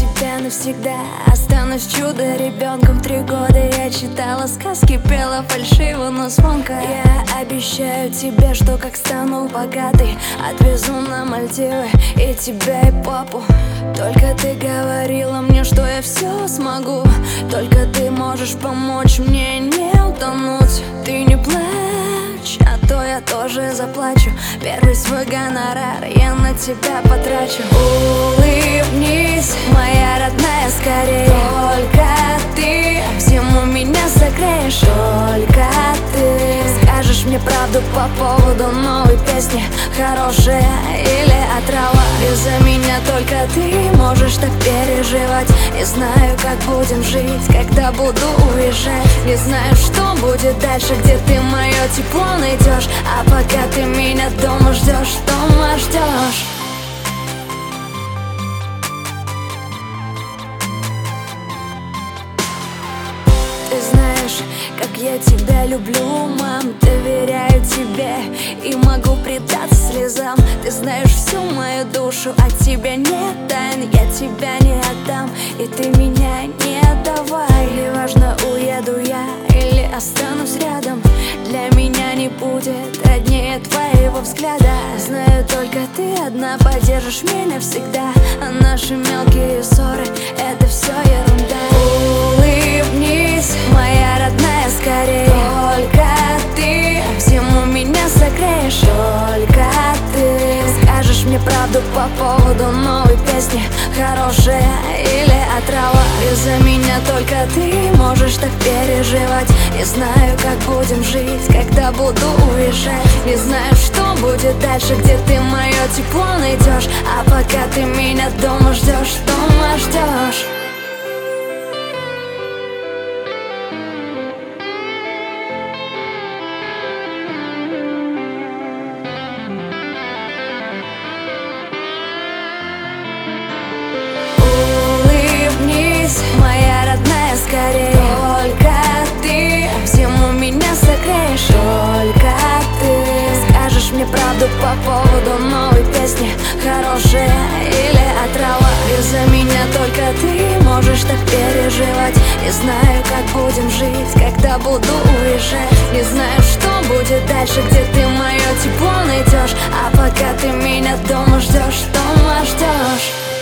тебя навсегда. Останусь чудо-ребенком. 3 года я читала сказки, пела фальшиво, но звонко. Я обещаю тебе, что как стану богатой, отвезу на Мальдивы и тебя, и папу. Только ты говорила мне, что я все смогу. Только ты можешь помочь мне не утонуть. Ты не плачь, а то я тоже заплачу. Первый свой гонорар я на тебя потрачу. Улыбнись, моя родная, скорее. Только ты в зиму меня согреешь. Только ты скажешь мне правду по поводу новой песни, хорошая или отрава. Из-за меня только ты можешь так переживать. Не знаю, как будем жить, когда буду уезжать. Не знаю, что будет дальше, где ты мое тепло найдешь. А пока ты меня дома ждешь, дома ждешь. Ты знаешь, как я тебя люблю, мам. Доверяю тебе и могу предаться слезам. Ты знаешь всю мою душу, от тебя нет тайн. Я тебя не отдам, и ты меня не отдавай. Неважно, уеду я или останусь рядом, для меня не будет роднее твоего взгляда. Знаю, только ты одна поддержишь меня всегда. А наши мелкие ссоры — это все ерунда. Улыбнись, моя родная, скорее. Только ты в зиму меня согреешь. Только ты скажешь мне правду по поводу новой песни, хорошая или отрава. Из-за меня только ты можешь так переживать. Не знаю, как будем жить, когда буду уезжать. Не знаю, что будет дальше, где ты мое тепло найдешь. А пока ты меня дома ждешь, дома ждешь. Моя родная, скорее. Только ты в зиму меня согреешь. Только ты скажешь мне правду по поводу новой песни, хорошая или отрава. Из-за меня только ты можешь так переживать. Не знаю, как будем жить, когда буду уезжать. Не знаю, что будет дальше, где ты мое тепло найдешь. А пока ты меня дома ждешь, дома ждешь.